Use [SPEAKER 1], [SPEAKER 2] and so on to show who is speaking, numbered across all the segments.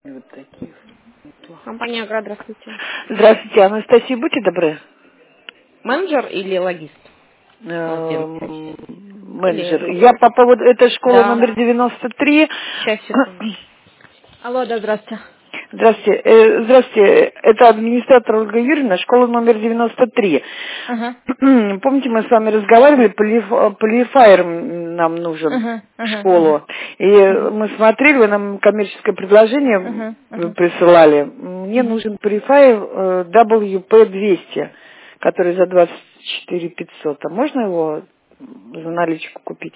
[SPEAKER 1] Вот таких. Неплохо.
[SPEAKER 2] Компания «Агра», здравствуйте.
[SPEAKER 1] Здравствуйте, Анастасия, будьте добры.
[SPEAKER 2] Менеджер или логист? У нас первый чаще. Или
[SPEAKER 1] Менеджер. Я
[SPEAKER 2] руководитель?
[SPEAKER 1] по поводу... Это школа
[SPEAKER 2] Да.
[SPEAKER 1] номер 93.
[SPEAKER 2] Сейчас, секунду. Алло, да, здравствуйте.
[SPEAKER 1] Здравствуйте. Здравствуйте. Это администратор Ольга Юрьевна, школа номер 93.
[SPEAKER 2] Ага.
[SPEAKER 1] Помните, мы с вами разговаривали, полифайр нам нужен
[SPEAKER 2] Ага,
[SPEAKER 1] в
[SPEAKER 2] ага, ага.
[SPEAKER 1] школу. И
[SPEAKER 2] Ага,
[SPEAKER 1] мы смотрели, вы нам коммерческое предложение
[SPEAKER 2] ага, ага.
[SPEAKER 1] присылали. Мне
[SPEAKER 2] Ага.
[SPEAKER 1] нужен полифайр WP200, который за 24 500. А можно его за наличку купить?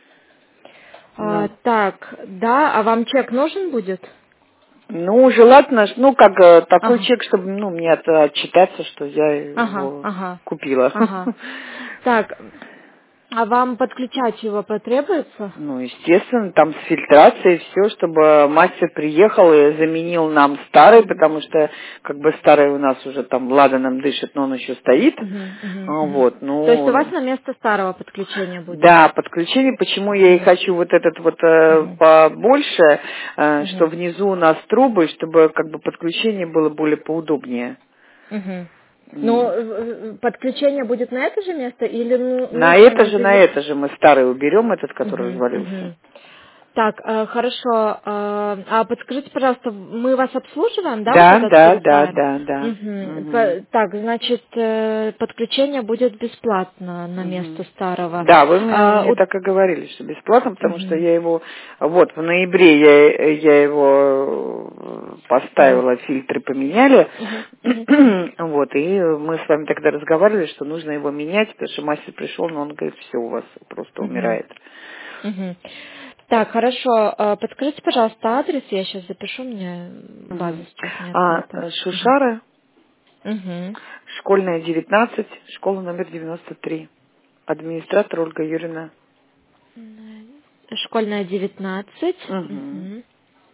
[SPEAKER 2] Так, да, а вам чек нужен будет?
[SPEAKER 1] Ну, желательно, такой
[SPEAKER 2] Ага,
[SPEAKER 1] чек, чтобы, мне отчитаться, что я
[SPEAKER 2] ага,
[SPEAKER 1] его
[SPEAKER 2] ага,
[SPEAKER 1] купила.
[SPEAKER 2] ага. Так, а вам подключать его потребуется?
[SPEAKER 1] Ну, естественно, там с фильтрацией все, чтобы мастер приехал и заменил нам старый, потому что, старый у нас уже там ладаном дышит, но он еще стоит.
[SPEAKER 2] Мгм, мгм, мгм.
[SPEAKER 1] Вот,
[SPEAKER 2] То есть у вас на место старого подключения будет?
[SPEAKER 1] да, подключение, почему я и
[SPEAKER 2] Мгм,
[SPEAKER 1] хочу вот этот вот
[SPEAKER 2] мгм,
[SPEAKER 1] побольше, что
[SPEAKER 2] мгм,
[SPEAKER 1] внизу у нас трубы, чтобы подключение было более поудобнее.
[SPEAKER 2] мгм. Ну, подключение будет на это же место или
[SPEAKER 1] На
[SPEAKER 2] нужно
[SPEAKER 1] это
[SPEAKER 2] нам
[SPEAKER 1] же, на
[SPEAKER 2] привести?
[SPEAKER 1] это же мы старый уберем, этот, который
[SPEAKER 2] Мгм,
[SPEAKER 1] развалился.
[SPEAKER 2] мгм. Так, хорошо. А подскажите, пожалуйста, мы вас обслуживаем, да, вот
[SPEAKER 1] Да,
[SPEAKER 2] этот
[SPEAKER 1] да, да,
[SPEAKER 2] Purifier?
[SPEAKER 1] да, да.
[SPEAKER 2] Мгм.
[SPEAKER 1] Мгм.
[SPEAKER 2] Так, значит, подключение будет бесплатно на место
[SPEAKER 1] Мгм.
[SPEAKER 2] старого.
[SPEAKER 1] Да, вы мне
[SPEAKER 2] Вот.
[SPEAKER 1] так и говорили, что бесплатно, потому что
[SPEAKER 2] Мгм,
[SPEAKER 1] я его, вот, в ноябре я его
[SPEAKER 2] мгм,
[SPEAKER 1] поставила, фильтры поменяли,
[SPEAKER 2] мгм, мгм,
[SPEAKER 1] вот, и мы с вами тогда разговаривали, что нужно его менять, потому что мастер пришел, но он говорит, все, у вас просто
[SPEAKER 2] мгм,
[SPEAKER 1] умирает.
[SPEAKER 2] мгм. Так, хорошо. Подскажите, пожалуйста, адрес, я сейчас запишу, мне база
[SPEAKER 1] Мгм.
[SPEAKER 2] сейчас не открыта. Мгм.
[SPEAKER 1] Шушара,
[SPEAKER 2] Мгм.
[SPEAKER 1] школьная 19, школа номер 93. Администратор Ольга Юрьевна.
[SPEAKER 2] Школьная 19.
[SPEAKER 1] Мгм.
[SPEAKER 2] Мгм.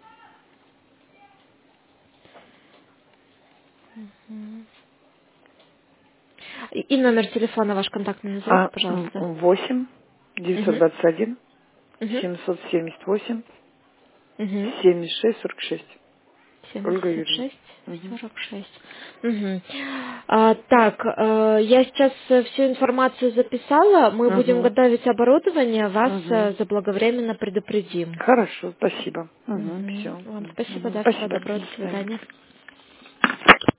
[SPEAKER 2] И номер телефона ваш контактный назовите, пожалуйста.
[SPEAKER 1] 8
[SPEAKER 2] Угу.
[SPEAKER 1] 921
[SPEAKER 2] Угу.
[SPEAKER 1] 778
[SPEAKER 2] Угу.
[SPEAKER 1] 76 46. Ольга Юрьевна.
[SPEAKER 2] 76,
[SPEAKER 1] Мгм.
[SPEAKER 2] 46. Угу. Так, я сейчас всю информацию записала. Мы будем
[SPEAKER 1] Мгм.
[SPEAKER 2] готовить оборудование, вас
[SPEAKER 1] Мгм.
[SPEAKER 2] заблаговременно предупредим.
[SPEAKER 1] Хорошо, спасибо.
[SPEAKER 2] Угу.
[SPEAKER 1] Все.
[SPEAKER 2] Вам спасибо, да, всего
[SPEAKER 1] Спасибо.
[SPEAKER 2] доброго,
[SPEAKER 1] До
[SPEAKER 2] до
[SPEAKER 1] свидания.
[SPEAKER 2] свидания.